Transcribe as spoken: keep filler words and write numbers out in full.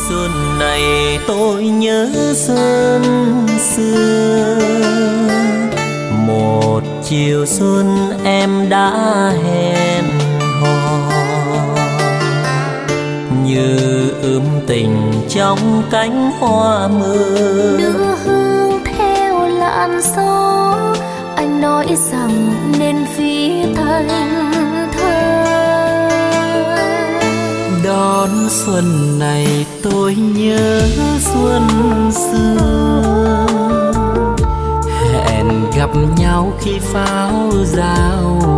Xuân này tôi nhớ xuân xưa, một chiều xuân em đã hẹn hò, như ươm tình trong cánh hoa mưa. Đưa hương theo làn gió, anh nói rằng nên viết thành thơ. Đón xuân này tôi nhớ xuân xưa, hẹn gặp nhau khi pháo giao